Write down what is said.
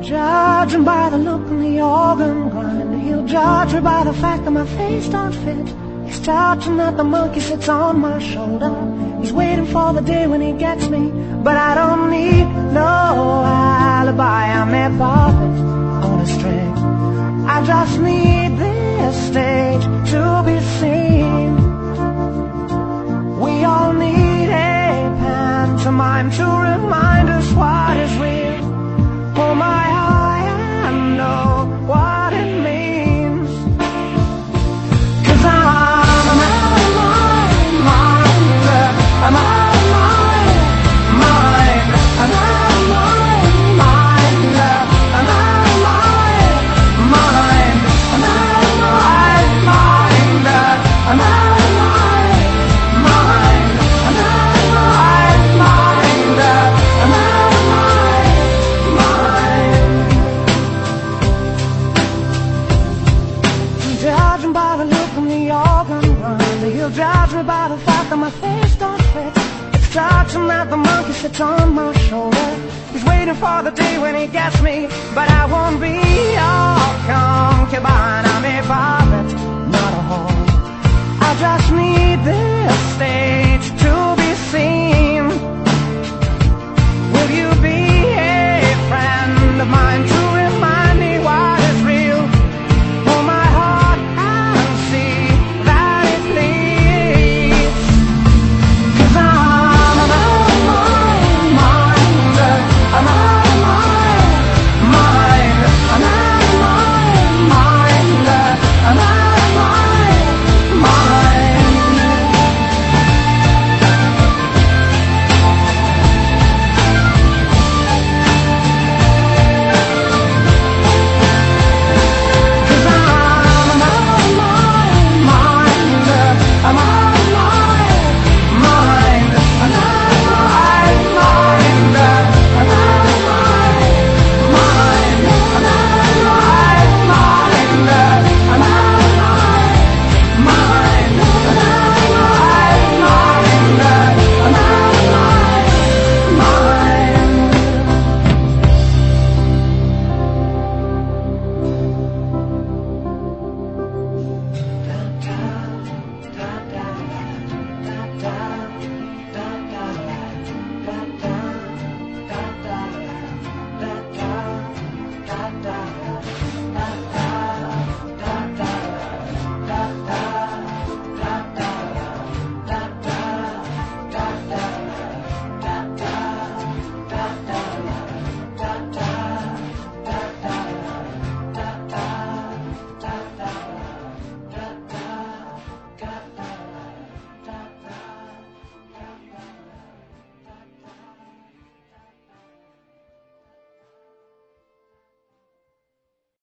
Judging by the look in the organ grind, he'll judge me by the fact that my face don't fit. He's touching that the monkey sits on my shoulder. He's waiting for the day when he gets me, but I don't need no alibi. I'm a puppet on a string. I just need this stage to be seen. We all need a pantomime to remind us what is real. Oh my, I know what it means. 'Cause I'm out of my mind. I'm out of my mind. I'm out of my mind. I'm out of my mind. I'm out of my mind. I'm out of my mind. I'm out of my mind. I'm out of my judging by the look in the organ grind, he'll judge me by the fact that my face don't fit. It's touching that the monkey sits on my shoulder. He's waiting for the day when he gets me, but I won't be